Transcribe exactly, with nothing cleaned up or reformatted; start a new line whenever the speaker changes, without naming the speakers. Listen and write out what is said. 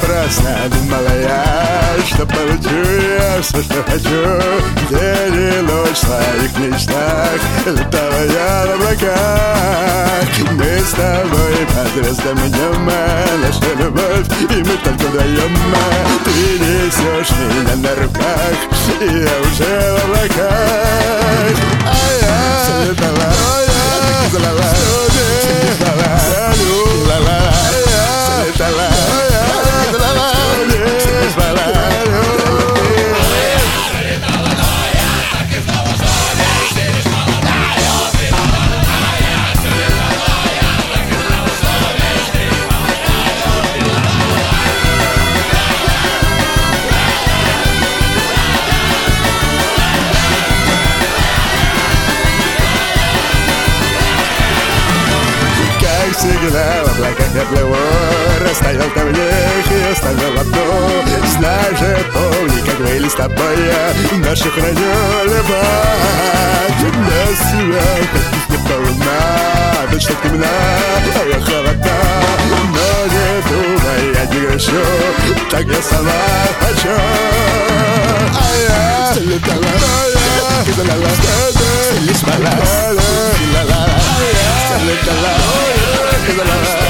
напрасно думала я, что получу я все, что хочу. День и ночь в своих мечтах летала я в облаках. Мы с тобой под звездами днем, наша любовь, и мы только вдвоем. Ты несешь меня на руках, и я уже в облаках. А я летала, я залала, летала, летала, летала, всегда в облаках я плыву, растаял там вверх и оставил одну. Знай же, помни, как были с тобой я нашу храню любовь. Без тебя, как не полна, точно темна, а я холода. Но не думай, я не грешу, так я сама хочу. А я летала, а я летала, лишь мала, летала, летала.